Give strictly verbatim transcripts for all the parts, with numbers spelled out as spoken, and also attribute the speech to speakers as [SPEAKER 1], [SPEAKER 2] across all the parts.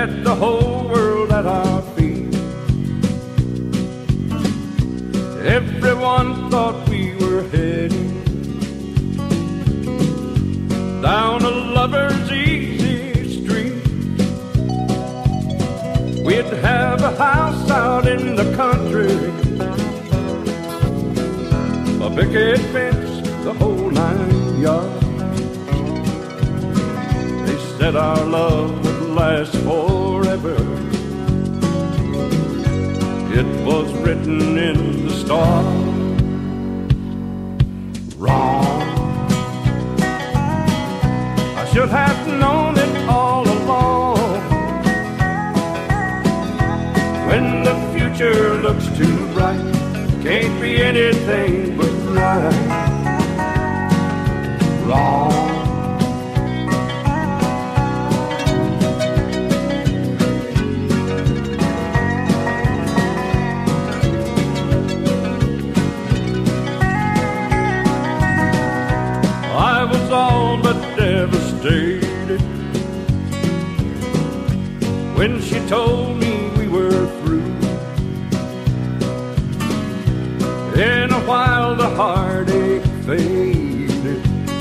[SPEAKER 1] had the whole world at our feet. Everyone thought we were heading down a lover's easy street. We'd have a house out in the country, a picket fence, the whole nine yards. They said our love would last forever. It was written in the stars. Wrong. I should have known it all along. When the future looks too bright, can't be anything but right. Wrong. I was all but devastated when she told me we were through. In a while the heartache faded,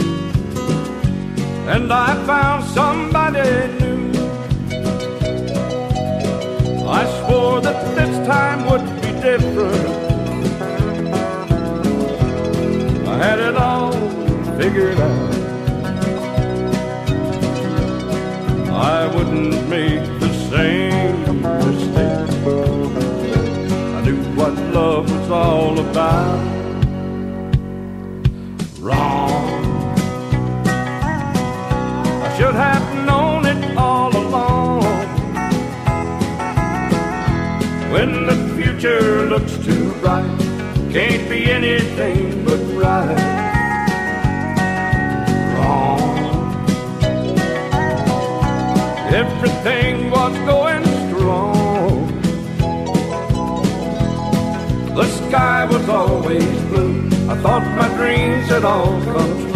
[SPEAKER 1] and I found somebody new. I swore that this time would be different. I had it all figured out. I wouldn't make the same mistake. I knew what love was all about. Wrong. I should have known it all along. When the future looks too bright, can't be anything but right. Everything was going strong. The sky was always blue. I thought my dreams had all come true.